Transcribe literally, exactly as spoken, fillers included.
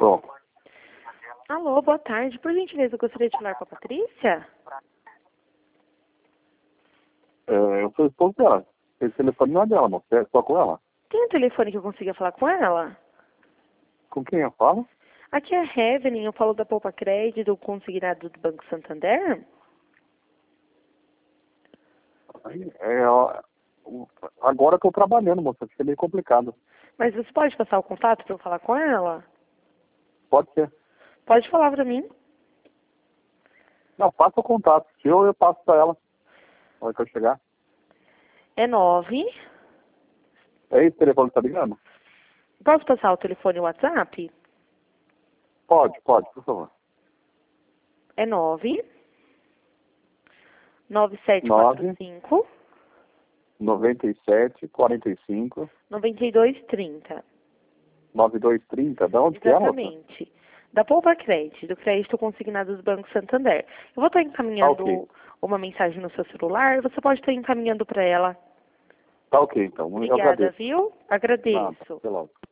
Tô. Alô, boa tarde. Por gentileza, eu gostaria de falar com a Patrícia. É, eu sou esposo dela. Esse telefone não é dela, moça. É só com ela. Tem um telefone que eu consiga falar com ela? Com quem eu falo? Aqui é a Heaven, eu falo da Poupa Crédito, consignado do Banco Santander. Aí, É, ó, o- agora que eu tô trabalhando, moça. Fica meio complicado. Mas você pode passar o contato para eu falar com ela? Pode ser. Pode falar para mim. Não, passa o contato. Se eu, eu passo pra ela. Na hora que eu chegar. É nove. É esse telefone que tá ligando? Posso passar o telefone e o WhatsApp? Pode, pode, por favor. É nove. nove sete quatro nove, cinco, noventa e sete, quarenta e cinco, nove dois três zero. noventa e dois trinta. Da onde que é, moça? Exatamente. Da Poupa Crédito, do crédito consignado do Banco Santander. Eu vou estar encaminhando Tá ok. uma mensagem no seu celular, você pode estar encaminhando para ela. Tá ok, então. Eu Obrigada, agradeço. viu? Nada. Agradeço. Até logo.